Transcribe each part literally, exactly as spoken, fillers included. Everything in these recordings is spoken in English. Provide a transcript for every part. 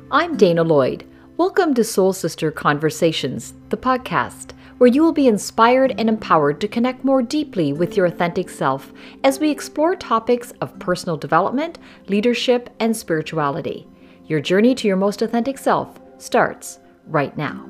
I'm Dana Lloyd. Welcome to Soul Sister Conversations, the podcast, where you will be inspired and empowered to connect more deeply with your authentic self as we explore topics of personal development, leadership, and spirituality. Your journey to your most authentic self starts right now.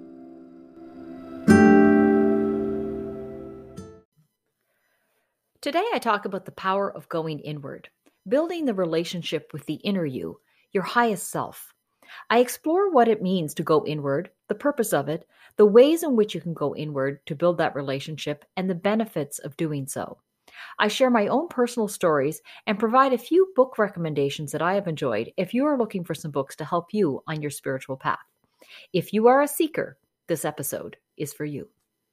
Today, I talk about the power of going inward, building the relationship with the inner you, your highest self. I explore what it means to go inward, the purpose of it, the ways in which you can go inward to build that relationship, and the benefits of doing so. I share my own personal stories and provide a few book recommendations that I have enjoyed if you are looking for some books to help you on your spiritual path. If you are a seeker, this episode is for you.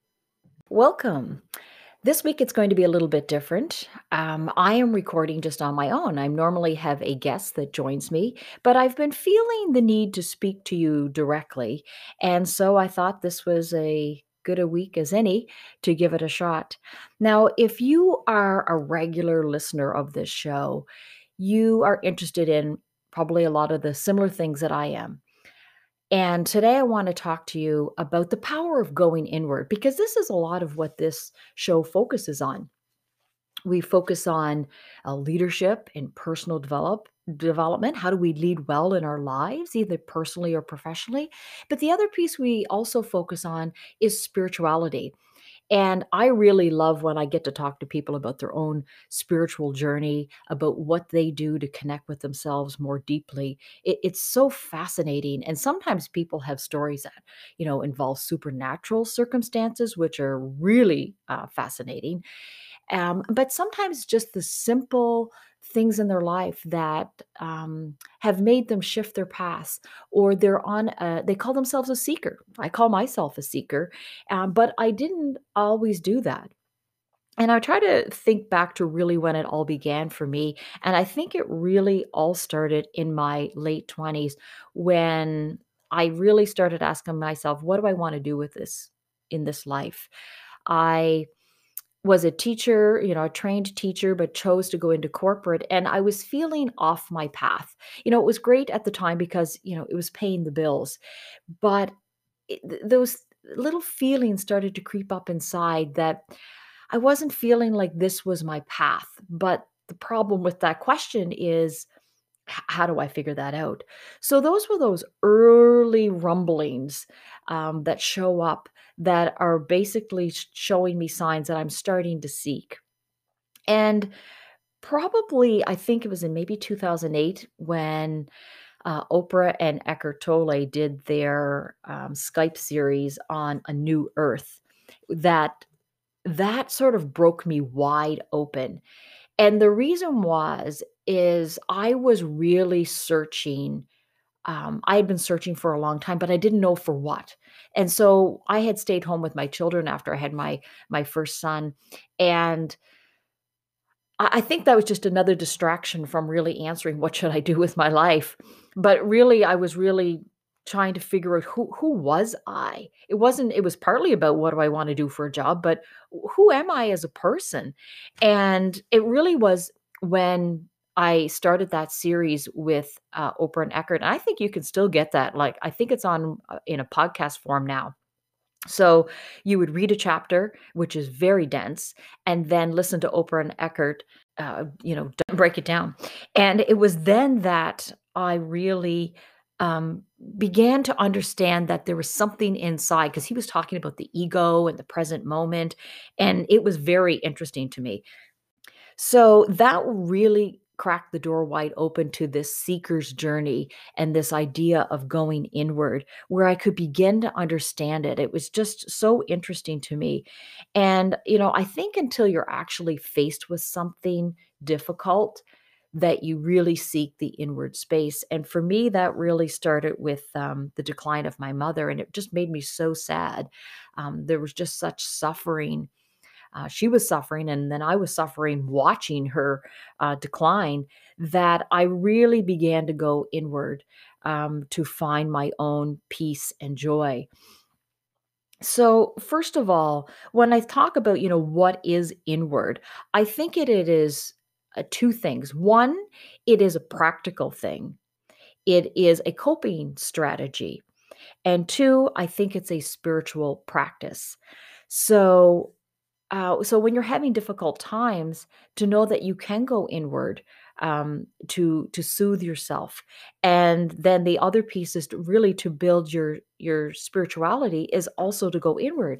Welcome. This week it's going to be a little bit different. Um, I am recording just on my own. I normally have a guest that joins me, but I've been feeling the need to speak to you directly. And so I thought this was a good a week as any to give it a shot. Now, if you are a regular listener of this show, you are interested in probably a lot of the similar things that I am. And today I want to talk to you about the power of going inward, because this is a lot of what this show focuses on. We focus on uh, leadership and personal develop, development. How do we lead well in our lives, either personally or professionally? But the other piece we also focus on is spirituality. And I really love when I get to talk to people about their own spiritual journey, about what they do to connect with themselves more deeply. It, it's so fascinating. And sometimes people have stories that, you know, involve supernatural circumstances, which are really uh, fascinating. Um, but sometimes just the simple things in their life that um, have made them shift their paths, or they're on, a, they call themselves a seeker. I call myself a seeker, um, but I didn't always do that. And I try to think back to really when it all began for me. And I think it really all started in my late twenties when I really started asking myself, what do I want to do with this in this life? I was a teacher, you know, a trained teacher, but chose to go into corporate. And I was feeling off my path. You know, it was great at the time because, you know, it was paying the bills. But it, th- those little feelings started to creep up inside that I wasn't feeling like this was my path. But the problem with that question is, h- how do I figure that out? So those were those early rumblings um, that show up that are basically sh- showing me signs that I'm starting to seek. And probably, I think it was in maybe two thousand eight when uh, Oprah and Eckhart Tolle did their um, Skype series on A New Earth, that that sort of broke me wide open. And the reason was is I was really searching. Um, I had been searching for a long time, but I didn't know for what. And so I had stayed home with my children after I had my my first son, and I, I think that was just another distraction from really answering what should I do with my life. But really, I was really trying to figure out who who was I. It wasn't. It was partly about what do I want to do for a job, but who am I as a person? And it really was when I started that series with uh, Oprah and Eckert. And I think you can still get that. Like, I think it's on uh, in a podcast form now. So you would read a chapter, which is very dense, and then listen to Oprah and Eckert, uh, you know, d- break it down. And it was then that I really um, began to understand that there was something inside, because he was talking about the ego and the present moment, and it was very interesting to me. So that really cracked the door wide open to this seeker's journey and this idea of going inward, where I could begin to understand it. It was just so interesting to me. And, you know, I think until you're actually faced with something difficult, that you really seek the inward space. And for me, that really started with um, the decline of my mother. And it just made me so sad. Um, there was just such suffering. Uh, she was suffering, and then I was suffering watching her uh, decline, that I really began to go inward um, to find my own peace and joy. So, first of all, when I talk about, you know, what is inward, I think it, it is uh, two things. One, it is a practical thing. it is a coping strategy. And two, I think it's a spiritual practice. So, uh, so when you're having difficult times, to know that you can go inward, um, to to soothe yourself, and then the other piece is to really to build your your spirituality is also to go inward.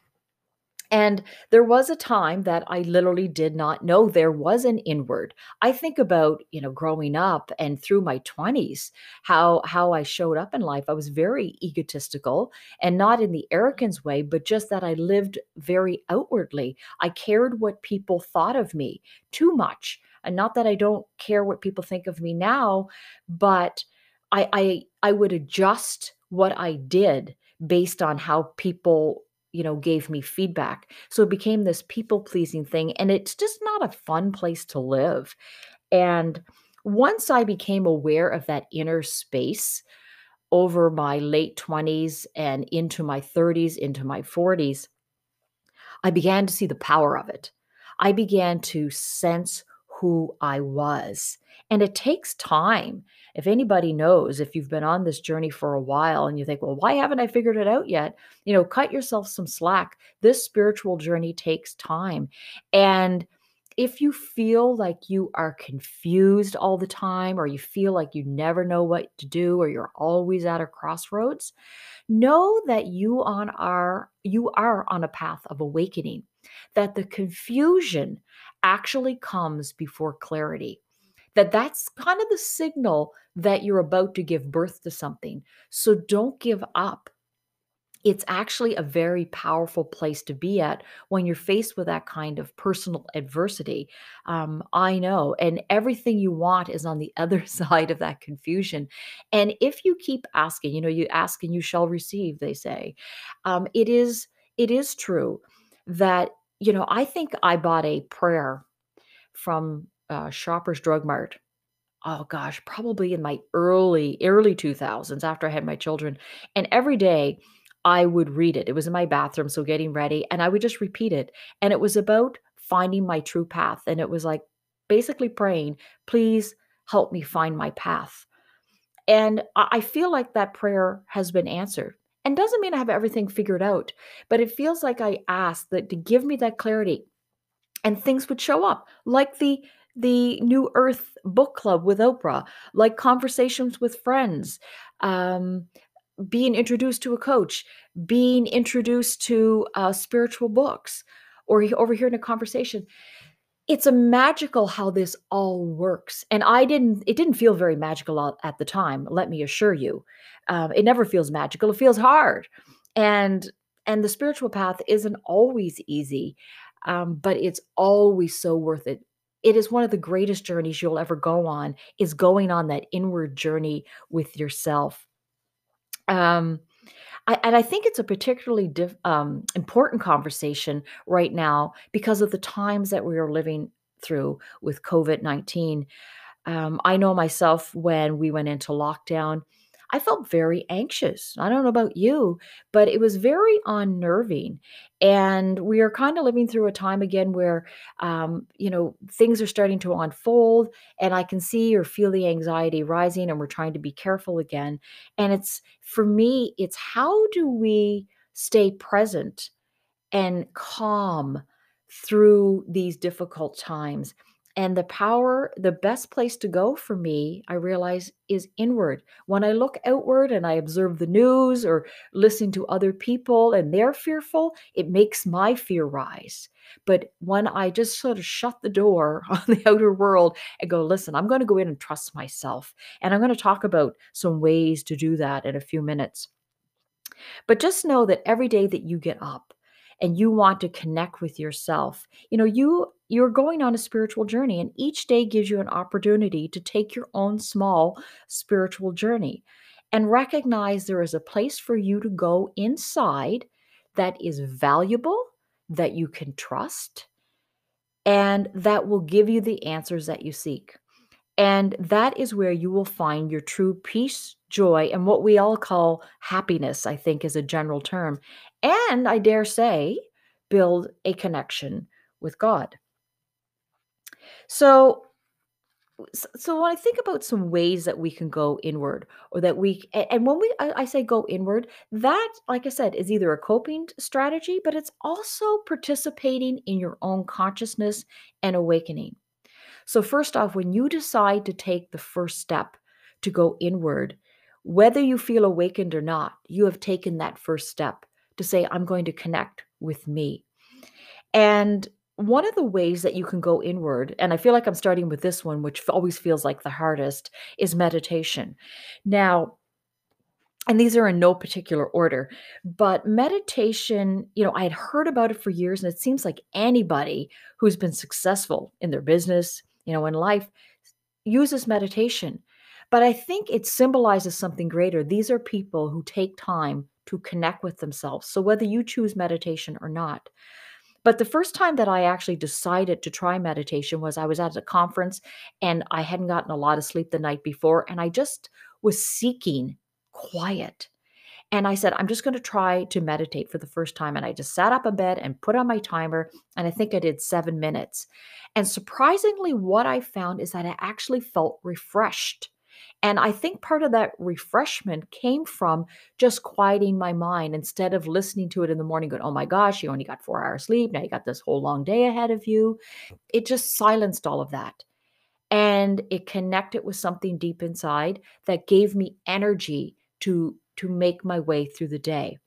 And there was a time that I literally did not know there was an inward. I think about, you know, growing up and through my twenties, how how I showed up in life. I was very egotistical, and not in the arrogance way, but just that I lived very outwardly. I cared what people thought of me too much. And not that I don't care what people think of me now, but I I I would adjust what I did based on how people, you know, gave me feedback. So it became this people pleasing thing, and it's just not a fun place to live. And once I became aware of that inner space over my late twenties and into my thirties, into my forties, I began to see the power of it. I began to sense who I was. And it takes time. If anybody knows, if you've been on this journey for a while and you think, well, why haven't I figured it out yet? You know, cut yourself some slack. This spiritual journey takes time. And if you feel like you are confused all the time, or you feel like you never know what to do, or you're always at a crossroads, know that you on are you are on a path of awakening, that the confusion actually comes before clarity, that that's kind of the signal that you're about to give birth to something. So don't give up. It's actually a very powerful place to be at when you're faced with that kind of personal adversity. Um, I know, and everything you want is on the other side of that confusion. And if you keep asking, you know, you ask and you shall receive, they say. Um, it is it is true that, you know, I think I bought a prayer from uh, Shoppers Drug Mart. Oh gosh, probably in my early early two thousands after I had my children, and every day I would read it. It was in my bathroom, so getting ready, and I would just repeat it, and it was about finding my true path, and it was like basically praying, "Please help me find my path." And I I feel like that prayer has been answered. And doesn't mean I have everything figured out, but it feels like I asked that to give me that clarity, and things would show up, like the the New Earth book club with Oprah, like conversations with friends, um, being introduced to a coach, being introduced to uh, spiritual books, or he- overhearing a conversation. It's a magical how this all works, and I didn't. It didn't feel very magical at at the time. Let me assure you, um, it never feels magical. It feels hard, and and the spiritual path isn't always easy, um, but it's always so worth it. It is one of the greatest journeys you'll ever go on. Is going on that inward journey with yourself. Um, I, and I think it's a particularly diff, um, important conversation right now because of the times that we are living through with COVID nineteen. Um, I know myself when we went into lockdown, I felt very anxious. I don't know about you, but it was very unnerving. And we are kind of living through a time again where, um, you know, things are starting to unfold, and I can see or feel the anxiety rising, and we're trying to be careful again. And it's for me, it's how do we stay present and calm through these difficult times. And the power, the best place to go for me, I realize, is inward. When I look outward and I observe the news or listen to other people and they're fearful, it makes my fear rise. But when I just sort of shut the door on the outer world and go, listen, I'm going to go in and trust myself. And I'm going to talk about some ways to do that in a few minutes. But just know that every day that you get up and you want to connect with yourself, you know, you you're going on a spiritual journey, and each day gives you an opportunity to take your own small spiritual journey and recognize there is a place for you to go inside that is valuable, that you can trust, and that will give you the answers that you seek. And that is where you will find your true peace, joy, and what we all call happiness, I think is a general term. And I dare say, build a connection with God. So S- So when I think about some ways that we can go inward, or that we, a- and when we, I, I say go inward, that, like I said, is either a coping strategy, but it's also participating in your own consciousness and awakening. So, first off, when you decide to take the first step to go inward, whether you feel awakened or not, you have taken that first step to say, I'm going to connect with me. And one of the ways that you can go inward, and I feel like I'm starting with this one, which always feels like the hardest, is meditation. Now, and these are in no particular order, but meditation, you know, I had heard about it for years, and it seems like anybody who's been successful in their business, you know, in life, uses meditation. But I think it symbolizes something greater. These are people who take time to connect with themselves. So whether you choose meditation or not. But the first time that I actually decided to try meditation was I was at a conference, and I hadn't gotten a lot of sleep the night before, and I just was seeking quiet. And I said, I'm just going to try to meditate for the first time. And I just sat up in bed and put on my timer. And I think I did seven minutes. And surprisingly, what I found is that I actually felt refreshed. And I think part of that refreshment came from just quieting my mind instead of listening to it in the morning, going, oh my gosh, you only got four hours sleep. Now you got this whole long day ahead of you. It just silenced all of that. And it connected with something deep inside that gave me energy to to make my way through the day.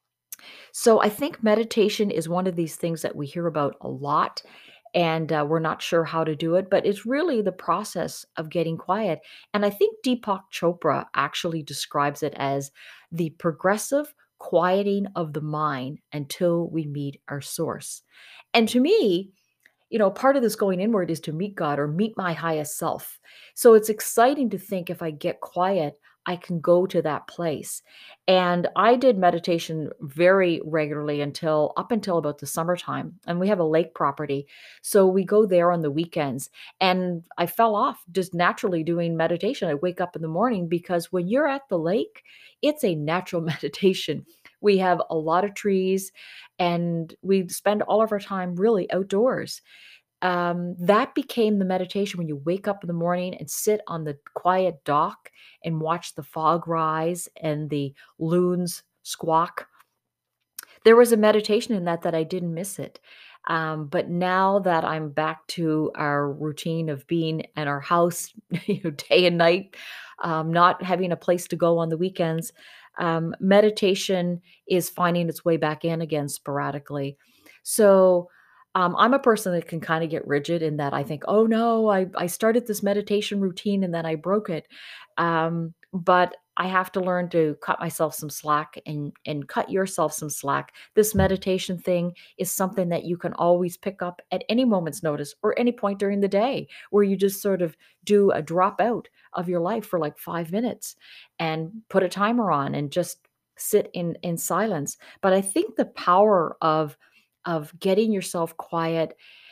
So I think meditation is one of these things that we hear about a lot, and uh, we're not sure how to do it, but it's really the process of getting quiet. And I think Deepak Chopra actually describes it as the progressive quieting of the mind until we meet our source. And to me, you know, part of this going inward is to meet God or meet my highest self. So it's exciting to think if I get quiet, I can go to that place. And I did meditation very regularly until up until about the summertime. And we have a lake property. So we go there on the weekends. And I fell off just naturally doing meditation. I wake up in the morning because when you're at the lake, it's a natural meditation. We have a lot of trees, and we spend all of our time really outdoors. Um, that became the meditation when you wake up in the morning and sit on the quiet dock and watch the fog rise and the loons squawk. There was a meditation in that that I didn't miss it. Um, but now that I'm back to our routine of being at our house, you know, day and night, um, not having a place to go on the weekends, um, meditation is finding its way back in again sporadically. So um, I'm a person that can kind of get rigid in that I think, oh no, I, I started this meditation routine and then I broke it. Um, but I have to learn to cut myself some slack and and cut yourself some slack. This meditation thing is something that you can always pick up at any moment's notice or any point during the day, where you just sort of do a drop out of your life for like five minutes and put a timer on and just sit in in silence. But I think the power of of getting yourself quiet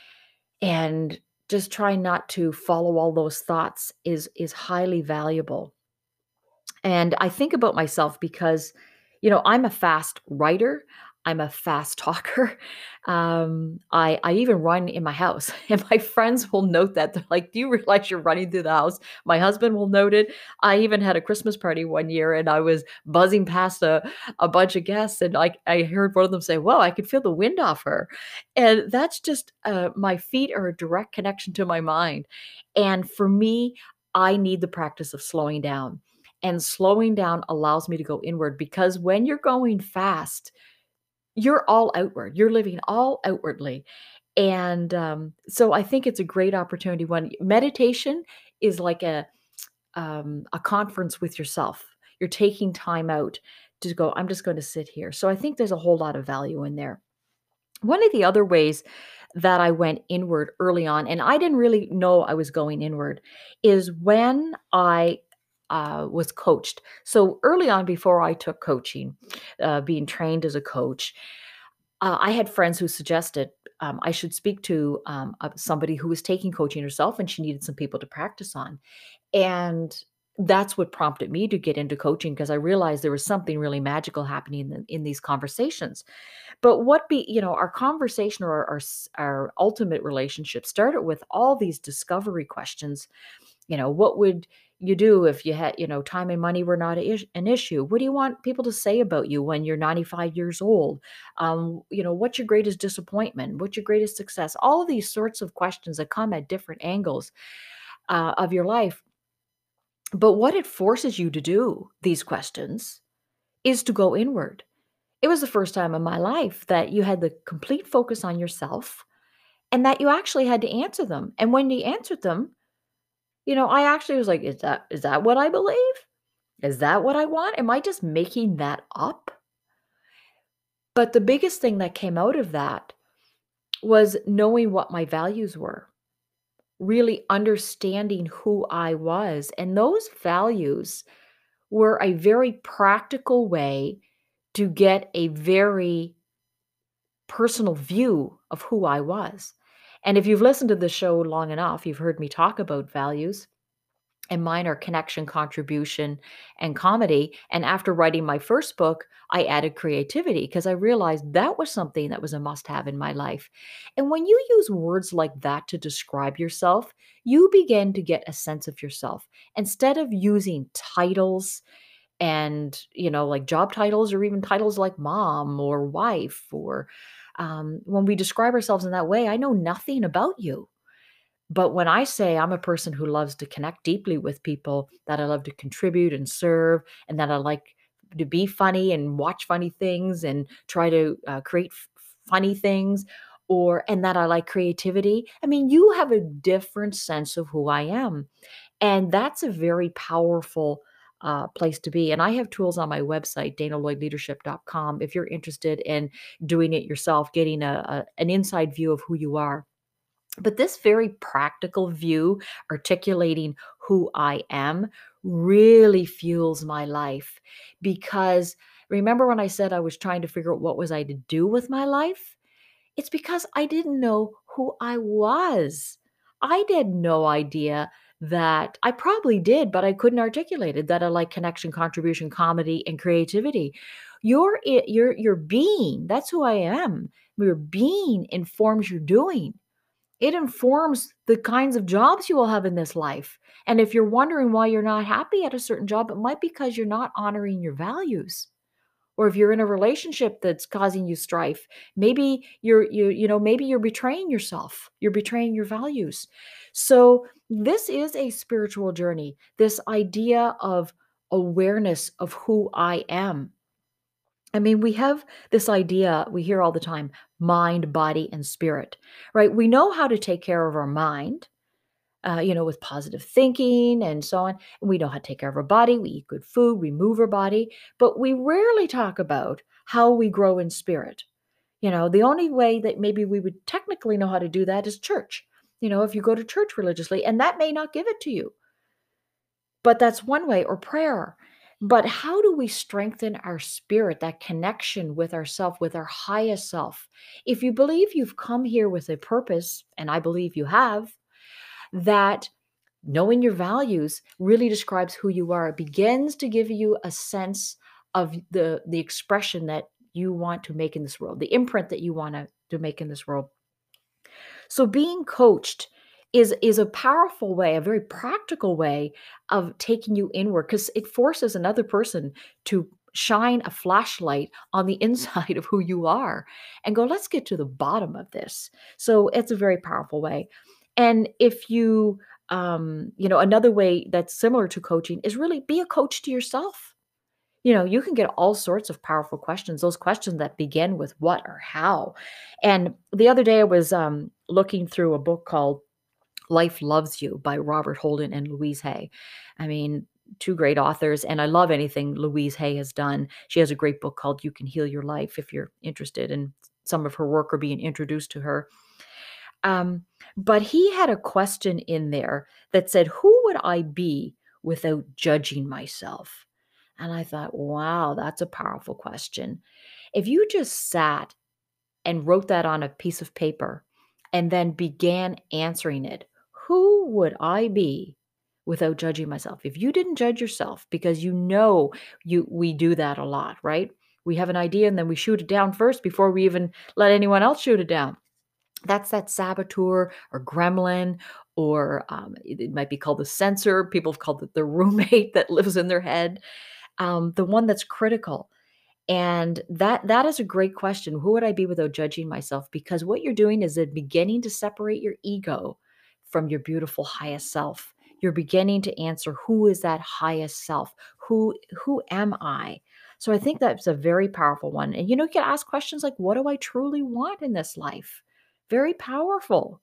and just trying not to follow all those thoughts is is highly valuable. And I think about myself because, you know, I'm a fast writer. I'm a fast talker. Um, I I even run in my house, and my friends will note that. They're like, "Do you realize you're running through the house?" My husband will note it. I even had a Christmas party one year, and I was buzzing past a a bunch of guests, and I I heard one of them say, "Whoa, I could feel the wind off her," and that's just uh, my feet are a direct connection to my mind. And for me, I need the practice of slowing down. And slowing down allows me to go inward because when you're going fast, you're all outward. You're living all outwardly. And um, so I think it's a great opportunity when meditation is like a um, a conference with yourself. You're taking time out to go, I'm just going to sit here. So I think there's a whole lot of value in there. One of the other ways that I went inward early on, and I didn't really know I was going inward, is when I uh, was coached. So early on, before I took coaching, uh, being trained as a coach, uh, I had friends who suggested um, I should speak to um, uh, somebody who was taking coaching herself, and she needed some people to practice on. And that's what prompted me to get into coaching because I realized there was something really magical happening in, the, in these conversations. But what be, you know, our conversation or our, our s- our ultimate relationship started with all these discovery questions. You know, what would you do if you had, you know, time and money were not a is- an issue? What do you want people to say about you when you're ninety-five years old? Um, you know, what's your greatest disappointment? What's your greatest success? All of these sorts of questions that come at different angles uh, of your life. But what it forces you to do, these questions, is to go inward. It was the first time in my life that you had the complete focus on yourself and that you actually had to answer them. And when you answered them, you know, I actually was like, is that is that what I believe? Is that what I want? Am I just making that up? But the biggest thing that came out of that was knowing what my values were, really understanding who I was. And those values were a very practical way to get a very personal view of who I was. And if you've listened to the show long enough, you've heard me talk about values. And mine are connection, contribution, and comedy. And after writing my first book, I added creativity because I realized that was something that was a must have in my life. And when you use words like that to describe yourself, you begin to get a sense of yourself. Instead of using titles and, you know, like job titles or even titles like mom or wife, or um, when we describe ourselves in that way, I know nothing about you. But when I say I'm a person who loves to connect deeply with people, that I love to contribute and serve, and that I like to be funny and watch funny things and try to uh, create f- funny things, or and that I like creativity, I mean, you have a different sense of who I am. And that's a very powerful uh, place to be. And I have tools on my website, dana lloyd leadership dot com, if you're interested in doing it yourself, getting a, a, an inside view of who you are. But this very practical view, articulating who I am, really fuels my life because remember when I said I was trying to figure out what was I to do with my life? It's because I didn't know who I was. I had no idea that I probably did, but I couldn't articulate it that I like connection, contribution, comedy, and creativity. Your i- your your being, that's who I am. Your being informs your doing. It informs the kinds of jobs you will have in this life. And if you're wondering why you're not happy at a certain job, it might be because you're not honoring your values. Or if you're in a relationship that's causing you strife, maybe you're you you know, maybe you're betraying yourself. You're betraying your values. So, this is a spiritual journey. This idea of awareness of who I am. I mean, we have this idea we hear all the time, mind, body, and spirit, right? We know how to take care of our mind, uh, you know, with positive thinking and so on. And we know how to take care of our body. We eat good food, we move our body, but we rarely talk about how we grow in spirit. You know, the only way that maybe we would technically know how to do that is church. You know, if you go to church religiously, and that may not give it to you. But that's one way, or prayer. But how do we strengthen our spirit, that connection with ourself, with our highest self? If you believe you've come here with a purpose, and I believe you have, that knowing your values really describes who you are. It begins to give you a sense of the the expression that you want to make in this world, the imprint that you want to, to make in this world. So being coached is is a powerful way, a very practical way of taking you inward because it forces another person to shine a flashlight on the inside of who you are and go, let's get to the bottom of this. So it's a very powerful way. And if you um, you know, another way that's similar to coaching is really be a coach to yourself. You know, you can get all sorts of powerful questions, those questions that begin with what or how. And the other day I was um, looking through a book called Life Loves You by Robert Holden and Louise Hay. I mean, two great authors, and I love anything Louise Hay has done. She has a great book called You Can Heal Your Life if you're interested in some of her work or being introduced to her. Um, but he had a question in there that said, who would I be without judging myself? And I thought, wow, that's a powerful question. If you just sat and wrote that on a piece of paper and then began answering it, who would I be without judging myself? If you didn't judge yourself, because you know you we do that a lot, right? We have an idea and then we shoot it down first before we even let anyone else shoot it down. That's that saboteur or gremlin, or um, it, it might be called the censor. People have called it the roommate that lives in their head, um, the one that's critical. And that that is a great question. Who would I be without judging myself? Because what you're doing is it beginning to separate your ego from your beautiful highest self. You're beginning to answer, who is that highest self? Who who am I? So I think that's a very powerful one. And you know, you can ask questions like, what do I truly want in this life? Very powerful.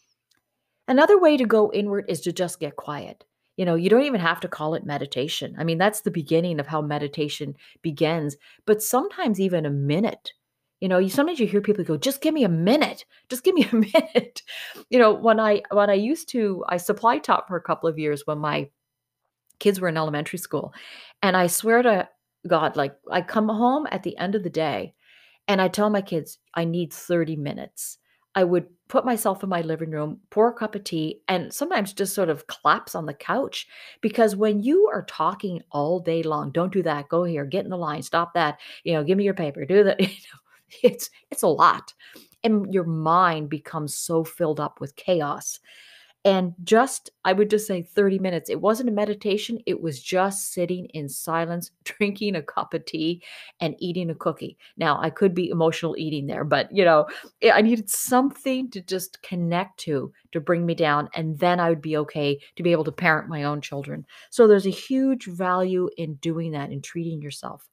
Another way to go inward is to just get quiet. You know, you don't even have to call it meditation. I mean, that's the beginning of how meditation begins. But sometimes even a minute. You know, you sometimes you hear people go, "Just give me a minute. Just give me a minute." You know, when I when I used to, I supply taught for a couple of years when my kids were in elementary school, and I swear to God, like I come home at the end of the day and I tell my kids, I need thirty minutes. I would put myself in my living room, pour a cup of tea, and sometimes just sort of collapse on the couch. Because when you are talking all day long, don't do that, go here, get in the line, stop that, you know, give me your paper, do that. You know, it's it's a lot. And your mind becomes so filled up with chaos. And just, I would just say thirty minutes. It wasn't a meditation. It was just sitting in silence, drinking a cup of tea and eating a cookie. Now, I could be emotional eating there, but you know, I I needed something to just connect to, to bring me down. And then I would be okay to be able to parent my own children. So there's a huge value in doing that, in treating yourself.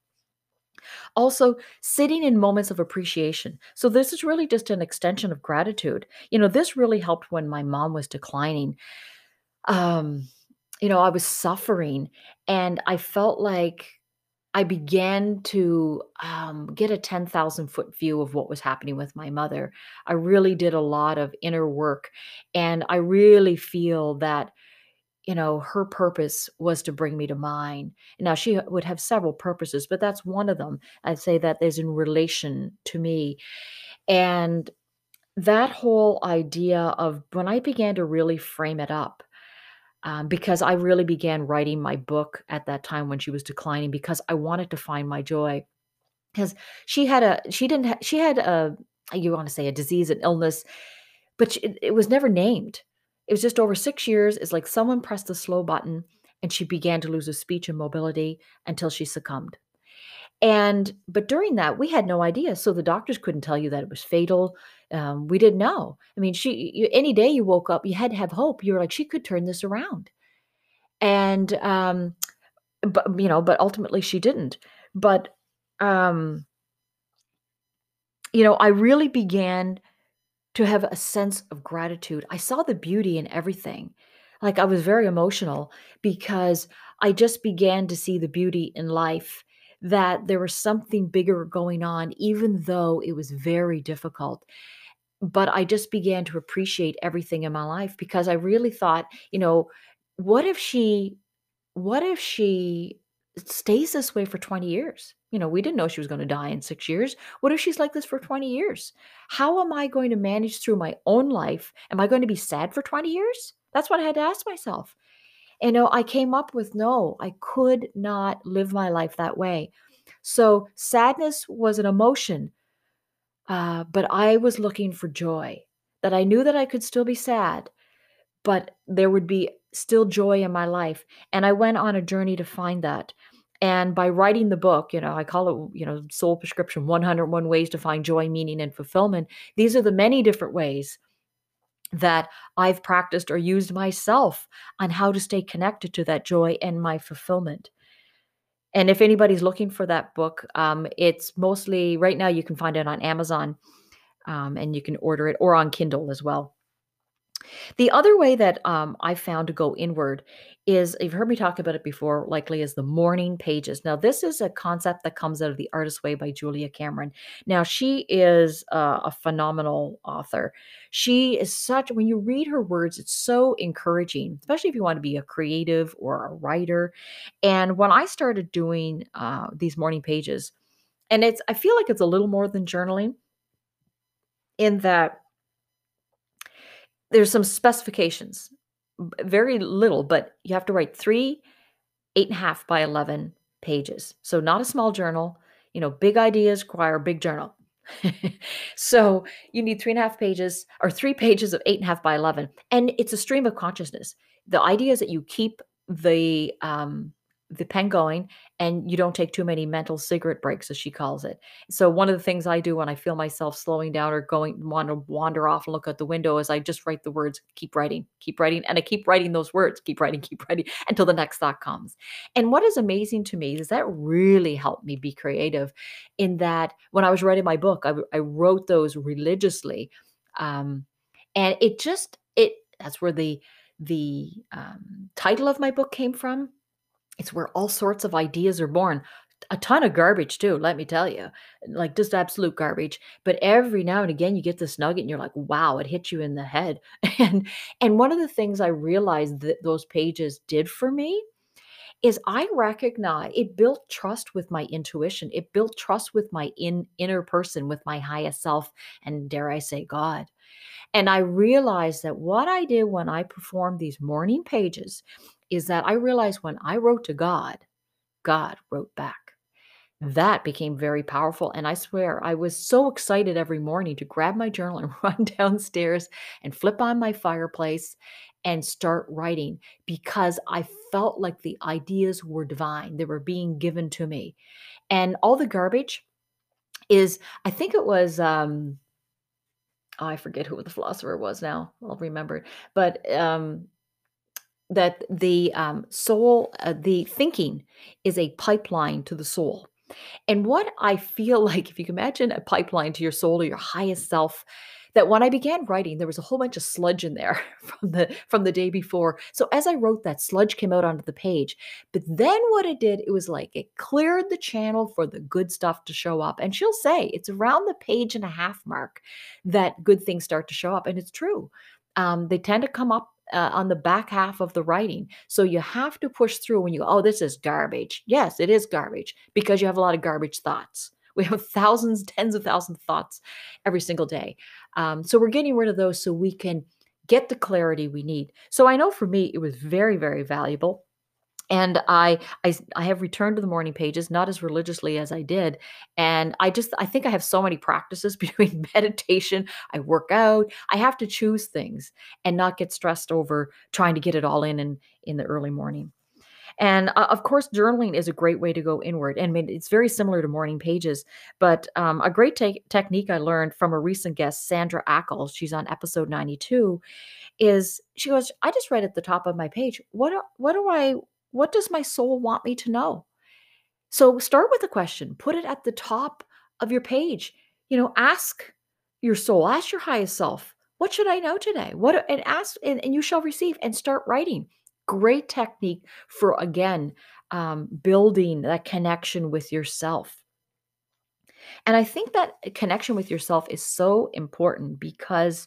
Also, sitting in moments of appreciation. So, this is really just an extension of gratitude. You know, this really helped when my mom was declining. Um, you know, I was suffering and I felt like I began to um, get a ten thousand foot view of what was happening with my mother. I really did a lot of inner work. And I really feel that you know, her purpose was to bring me to mine. Now, she would have several purposes, but that's one of them. I'd say that is in relation to me. And that whole idea of when I began to really frame it up, um, because I really began writing my book at that time when she was declining, because I wanted to find my joy. Because she had a, she didn't, ha- she had a, you want to say a disease, an illness, but sh it it was never named. It was just over six years. It's like someone pressed the slow button, and she began to lose her speech and mobility until she succumbed. And but during that, we had no idea, so the doctors couldn't tell you that it was fatal. Um, we didn't know. I mean, she you any day you woke up, you had to have hope. You were like, "She could turn this around." And, um, but, you know, but ultimately she didn't. But, um, you know, I really began to have a sense of gratitude. I saw the beauty in everything. Like, I was very emotional because I just began to see the beauty in life, that there was something bigger going on, even though it was very difficult. But I just began to appreciate everything in my life because I really thought, you know, what if she what if she stays this way for twenty years? You know, we didn't know she was gonna die in six years. What if she's like this for twenty years? How am I going to manage through my own life? Am I going to be sad for twenty years? That's what I had to ask myself. And, no, I came up with, no, I could not live my life that way. So, sadness was an emotion, uh, but I was looking for joy, that I knew that I could still be sad, but there would be still joy in my life. And I went on a journey to find that. And by writing the book, you know, I call it, you know, Soul Prescription one hundred one Ways to Find Joy, Meaning, and Fulfillment. These are the many different ways that I've practiced or used myself on how to stay connected to that joy and my fulfillment. And if anybody's looking for that book, um, it's mostly right now you can find it on Amazon, um, and you can order it, or on Kindle as well. The other way that, um, I found to go inward is, you've heard me talk about it before, likely, is the morning pages. Now, this is a concept that comes out of The Artist's Way by Julia Cameron. Now, she is uh, a phenomenal author. She is such, when you read her words, it's so encouraging, especially if you want to be a creative or a writer. And when I started doing uh, these morning pages, and it's, I feel like it's a little more than journaling, in that there's some specifications. very little, but you have to write three eight and a half by eleven pages. So not a small journal. You know, big ideas require a big journal. So you need three and a half pages or three pages of eight and a half by eleven. And it's a stream of consciousness. The idea is that you keep the um, the pen going and you don't take too many mental cigarette breaks, as she calls it. So one of the things I do when I feel myself slowing down or going want to wander off and look out the window is I just write the words, keep writing, keep writing, and I keep writing those words, keep writing, keep writing until the next thought comes. And what is amazing to me is that really helped me be creative in that when I was writing my book, I, I wrote those religiously. Um, and it just, it, that's where the, the um, title of my book came from. It's where all sorts of ideas are born. A ton of garbage too, let me tell you, like just absolute garbage. But every now and again, you get this nugget, and you're like, "Wow!" It hit you in the head. And and one of the things I realized that those pages did for me is I recognize it built trust with my intuition. It built trust with my in, inner person, with my highest self, and dare I say, God. And I realized that what I did when I performed these morning pages is that I realized when I wrote to God, God wrote back. That became very powerful. And I swear, I was so excited every morning to grab my journal and run downstairs and flip on my fireplace and start writing because I felt like the ideas were divine. They were being given to me. And all the garbage is, I think it was, um, oh, I forget who the philosopher was now. I'll remember it. But um, that the um, soul, uh, the thinking is a pipeline to the soul. And what I feel like, if you can imagine a pipeline to your soul or your highest self, that when I began writing, there was a whole bunch of sludge in there from the from the day before. So as I wrote, that sludge came out onto the page. But then what it did, it was like it cleared the channel for the good stuff to show up. And she'll say it's around the page and a half mark that good things start to show up. And it's true. Um, they tend to come up uh, on the back half of the writing. So you have to push through when you go, oh, this is garbage. Yes, it is garbage because you have a lot of garbage thoughts. We have thousands, tens of thousands of thoughts every single day. Um, so we're getting rid of those so we can get the clarity we need. So I know for me, it was very, very valuable. And I, I, I have returned to the morning pages, not as religiously as I did. And I just, I think I have so many practices between meditation, I work out, I have to choose things and not get stressed over trying to get it all in in, in the early morning. And uh, of course, journaling is a great way to go inward. And I mean, it's very similar to morning pages. But um, a great te- technique I learned from a recent guest, Sandra Ackles, she's on episode ninety-two, is she goes, I just read at the top of my page, what, do- what do I, what does my soul want me to know? So start with a question, put it at the top of your page. You know, ask your soul, ask your highest self, what should I know today? What and ask, and, and you shall receive, and start writing. Great technique for again um, building that connection with yourself. And I think that connection with yourself is so important because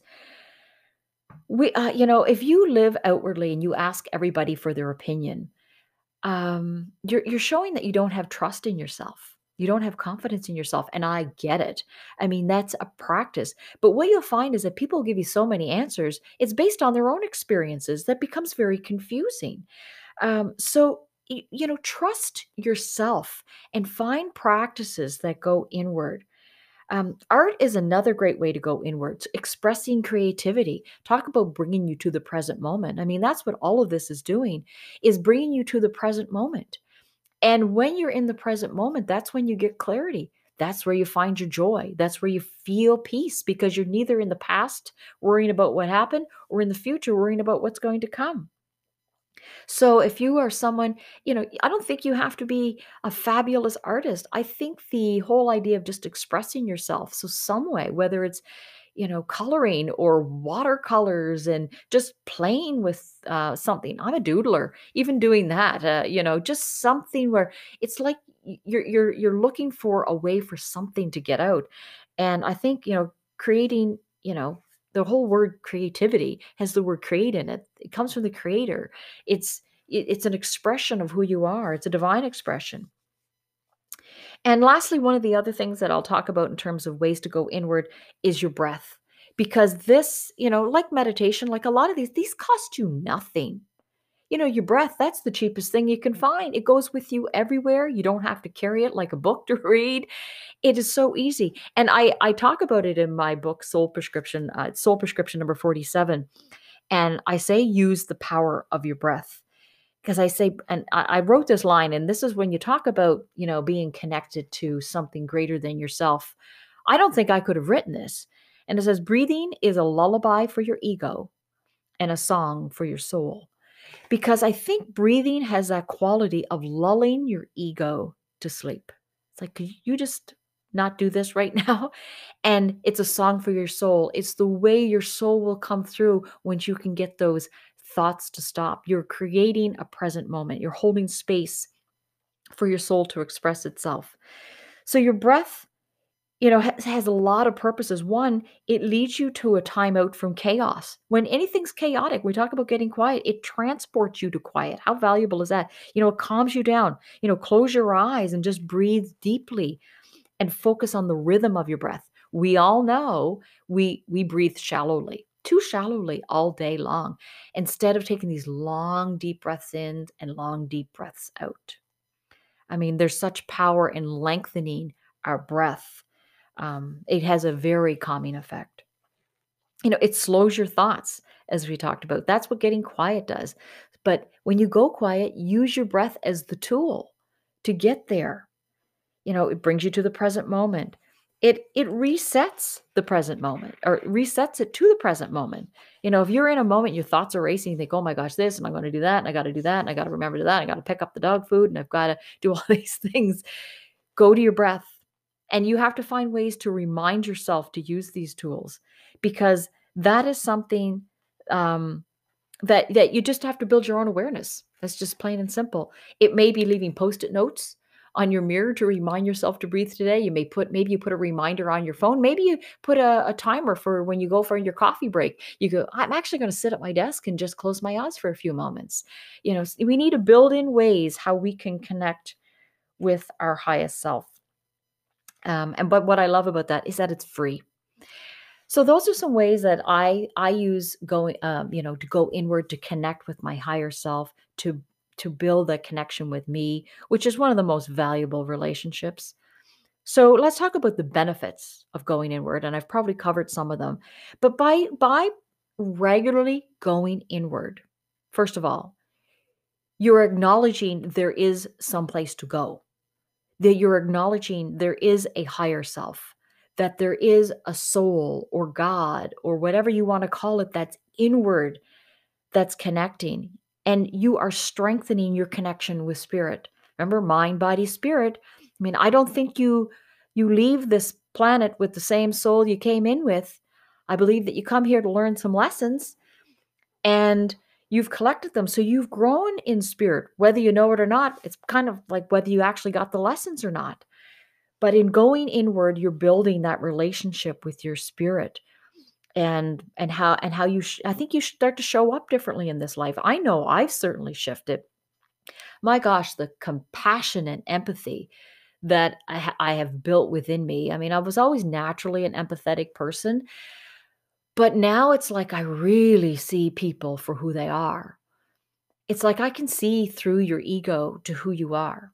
we, uh, you know, if you live outwardly and you ask everybody for their opinion, um, you're you're showing that you don't have trust in yourself. You don't have confidence in yourself, and I get it. I mean, that's a practice. But what you'll find is that people give you so many answers, it's based on their own experiences that becomes very confusing. Um, so y- you know, trust yourself and find practices that go inward. Um, art is another great way to go inwards, expressing creativity. Talk about bringing you to the present moment. I mean, that's what all of this is doing, is bringing you to the present moment. And when you're in the present moment, that's when you get clarity. That's where you find your joy. That's where you feel peace because you're neither in the past worrying about what happened or in the future worrying about what's going to come. So if you are someone, you know, I don't think you have to be a fabulous artist. I think the whole idea of just expressing yourself, so some way, whether it's, you know, coloring or watercolors and just playing with uh, something. I'm a doodler, even doing that, uh, you know, just something where it's like y- you're you're you're looking for a way for something to get out. And I think, you know, creating, you know, the whole word creativity has the word create in it. It comes from the creator. It's it- it's an expression of who you are. It's a divine expression. And lastly, one of the other things that I'll talk about in terms of ways to go inward is your breath. because this, you know, like meditation, like a lot of these, these cost you nothing. You know, your breath, that's the cheapest thing you can find. It goes with you everywhere. You don't have to carry it like a book to read. It is so easy. And I I talk about it in my book, Soul Prescription, uh, Soul Prescription number forty-seven. And I say, use the power of your breath. Because I say, and I, I wrote this line, and this is when you talk about, you know, being connected to something greater than yourself. I don't think I could have written this. And it says, breathing is a lullaby for your ego and a song for your soul. Because I think breathing has that quality of lulling your ego to sleep. It's like, could you just not do this right now? And it's a song for your soul. It's the way your soul will come through once you can get those thoughts to stop. You're creating a present moment. You're holding space for your soul to express itself. So your breath, you know, has, has a lot of purposes. One, it leads you to a timeout from chaos. When anything's chaotic, we talk about getting quiet, it transports you to quiet. How valuable is that? You know, it calms you down. You know, close your eyes and just breathe deeply and focus on the rhythm of your breath. We all know we we breathe shallowly, too shallowly all day long, instead of taking these long, deep breaths in and long, deep breaths out. I mean, there's such power in lengthening our breath. Um, it has a very calming effect. You know, it slows your thoughts, as we talked about. That's what getting quiet does. But when you go quiet, use your breath as the tool to get there. You know, it brings you to the present moment. It it resets the present moment, or resets it to the present moment. You know, if you're in a moment, your thoughts are racing, you think, oh my gosh, this, and I'm going to do that, and I got to do that, and I got to remember to that, I got to pick up the dog food, and I've got to do all these things. Go to your breath. And you have to find ways to remind yourself to use these tools, because that is something um, that that you just have to build your own awareness. That's just plain and simple. It may be leaving post-it notes on your mirror to remind yourself to breathe today. You may put, maybe you put a reminder on your phone. Maybe you put a, a timer for when you go for your coffee break. You go, I'm actually going to sit at my desk and just close my eyes for a few moments. You know, we need to build in ways how we can connect with our highest self. Um, and but what I love about that is that it's free. So those are some ways that I I use going, um, you know, to go inward, to connect with my higher self, to to build a connection with me, which is one of the most valuable relationships. So let's talk about the benefits of going inward, and I've probably covered some of them. But by by regularly going inward, first of all, you're acknowledging there is some place to go, that you're acknowledging there is a higher self, that there is a soul or God or whatever you want to call it that's inward, that's connecting. And you are strengthening your connection with spirit. Remember, mind, body, spirit. I mean, I don't think you you leave this planet with the same soul you came in with. I believe that you come here to learn some lessons, and you've collected them. So you've grown in spirit, whether you know it or not. It's kind of like whether you actually got the lessons or not. But in going inward, you're building that relationship with your spirit, and and how and how you sh- I think you start to show up differently in this life. I know I've certainly shifted. My gosh, the compassion and empathy that I, ha- I have built within me. I mean, I was always naturally an empathetic person, but now it's like I really see people for who they are. It's like I can see through your ego to who you are.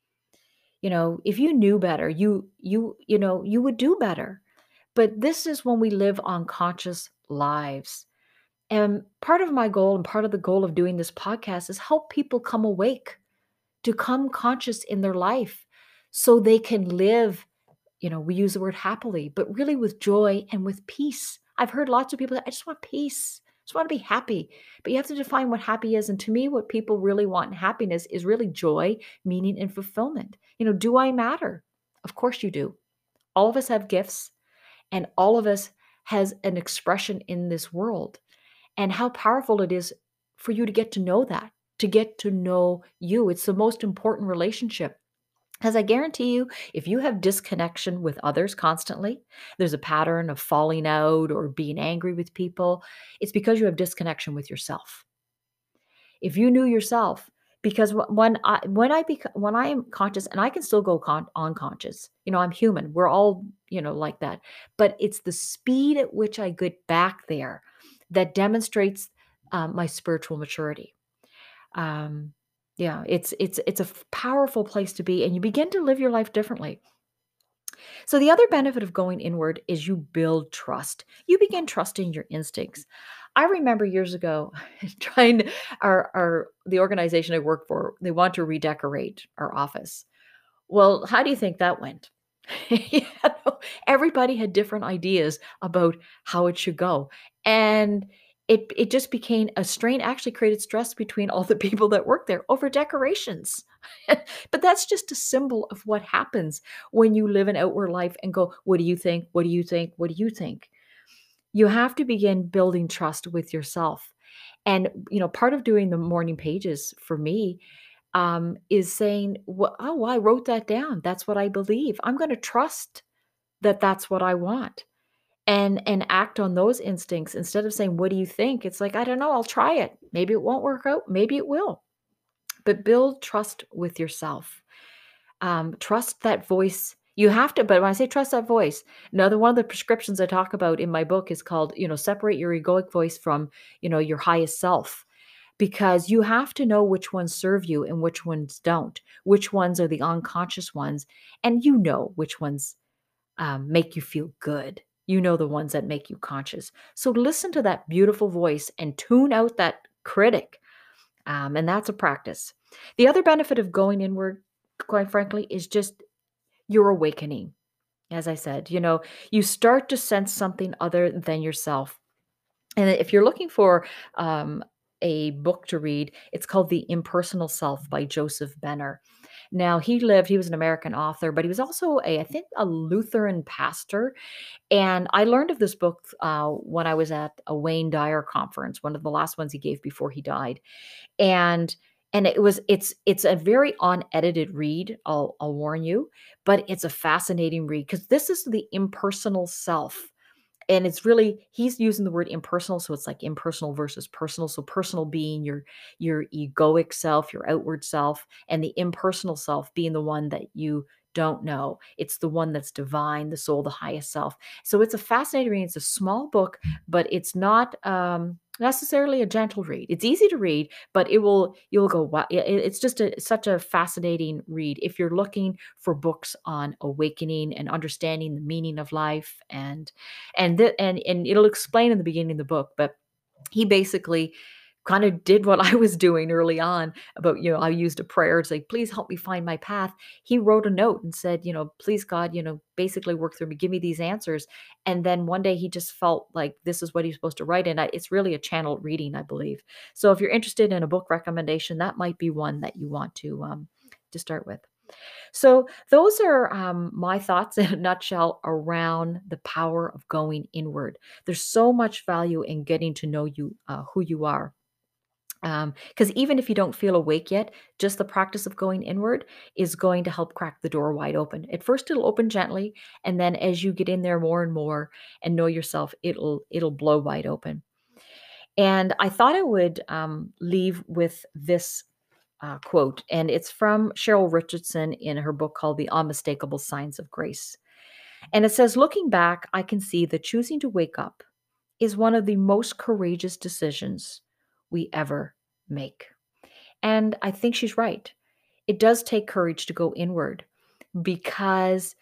You know, if you knew better, you you you know, you would do better. But this is when we live unconscious lives. And part of my goal and part of the goal of doing this podcast is help people come awake, to come conscious in their life so they can live, you know, we use the word happily, but really with joy and with peace. I've heard lots of people that I just want peace. I just want to be happy. But you have to define what happy is. And to me, what people really want in happiness is really joy, meaning, and fulfillment. You know, do I matter? Of course you do. All of us have gifts, and all of us has an expression in this world. And how powerful it is for you to get to know that, to get to know you. It's the most important relationship. Because I guarantee you, if you have disconnection with others constantly, there's a pattern of falling out or being angry with people, it's because you have disconnection with yourself. If you knew yourself, because wh- when I when I bec- when I am conscious, and I can still go con- unconscious, you know, I'm human. We're all, you know, like that. But it's the speed at which I get back there that demonstrates um, my spiritual maturity. Um, yeah, it's it's it's a f- powerful place to be, and you begin to live your life differently. So the other benefit of going inward is you build trust. You begin trusting your instincts. I remember years ago trying to, our our the organization I work for, they want to redecorate our office. Well, how do you think that went? You know, everybody had different ideas about how it should go. And it it just became a strain, actually created stress between all the people that work there over decorations. But that's just a symbol of what happens when you live an outward life and go, what do you think? What do you think? What do you think? You have to begin building trust with yourself. And, you know, part of doing the morning pages for me um, is saying, well, oh, I wrote that down. That's what I believe. I'm going to trust that that's what I want and and act on those instincts instead of saying, what do you think? It's like, I don't know. I'll try it. Maybe it won't work out. Maybe it will. But build trust with yourself. Um, trust that voice. You have to, but when I say trust that voice, another one of the prescriptions I talk about in my book is called, you know, separate your egoic voice from, you know, your highest self, because you have to know which ones serve you and which ones don't, which ones are the unconscious ones, and you know which ones um, make you feel good. You know the ones that make you conscious. So listen to that beautiful voice and tune out that critic. Um, and that's a practice. The other benefit of going inward, quite frankly, is just your awakening. As I said, you know, you start to sense something other than yourself. And if you're looking for um, a book to read, it's called The Impersonal Self by Joseph Benner. Now, he lived, he was an American author, but he was also a, I think, a Lutheran pastor. And I learned of this book uh, when I was at a Wayne Dyer conference, one of the last ones he gave before he died. And and it was it's it's a very unedited read, I'll I'll warn you, but it's a fascinating read because this is the impersonal self. And it's really, he's using the word impersonal, so it's like impersonal versus personal. So personal being your your egoic self, your outward self, and the impersonal self being the one that you don't know. It's the one that's divine, the soul, the highest self. So it's a fascinating read. It's a small book, but it's not um, necessarily a gentle read. It's easy to read, but it will you'll go, wow. it- It's just a, such a fascinating read if you're looking for books on awakening and understanding the meaning of life, and and th- and and it'll explain in the beginning of the book. But he basically kind of did what I was doing early on about, you know, I used a prayer to say, please help me find my path. He wrote a note and said, you know, please God, you know, basically work through me, give me these answers. And then one day he just felt like this is what he's supposed to write. And I, it's really a channeled reading, I believe. So if you're interested in a book recommendation, that might be one that you want to um, to start with. So those are um, my thoughts in a nutshell around the power of going inward. There's so much value in getting to know you, uh, who you are. Because even if you don't feel awake yet, just the practice of going inward is going to help crack the door wide open. At first, it'll open gently, and then as you get in there more and more and know yourself, it'll it'll blow wide open. And I thought I would um, leave with this uh, quote, and it's from Cheryl Richardson in her book called The Unmistakable Signs of Grace. And it says, looking back, I can see that choosing to wake up is one of the most courageous decisions we ever make. And I think she's right. It does take courage to go inward because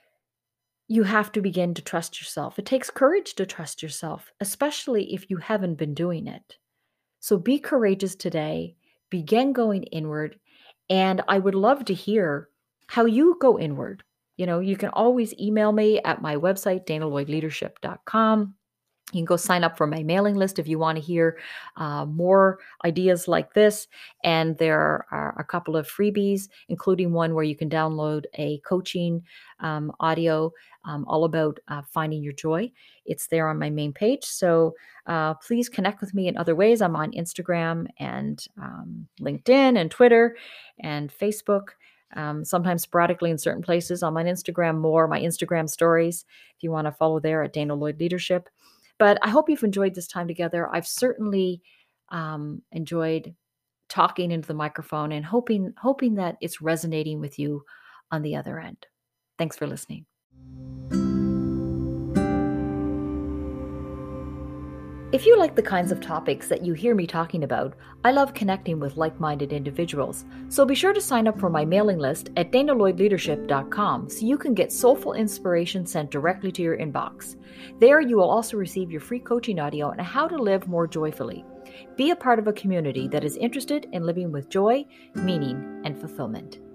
you have to begin to trust yourself. It takes courage to trust yourself, especially if you haven't been doing it. So be courageous today, begin going inward, and I would love to hear how you go inward. You know, you can always email me at my website, dana lloyd leadership dot com. You can go sign up for my mailing list if you want to hear uh, more ideas like this. And there are a couple of freebies, including one where you can download a coaching um, audio um, all about uh, finding your joy. It's there on my main page. So uh, please connect with me in other ways. I'm on Instagram and um, LinkedIn and Twitter and Facebook. Um, sometimes sporadically in certain places. I'm on Instagram more, my Instagram stories, if you want to follow there at Dana Lloyd Leadership. But I hope you've enjoyed this time together. I've certainly um, enjoyed talking into the microphone and hoping hoping that it's resonating with you on the other end. Thanks for listening. If you like the kinds of topics that you hear me talking about, I love connecting with like-minded individuals, so be sure to sign up for my mailing list at dana lloyd leadership dot com so you can get soulful inspiration sent directly to your inbox. There you will also receive your free coaching audio on how to live more joyfully. Be a part of a community that is interested in living with joy, meaning, and fulfillment.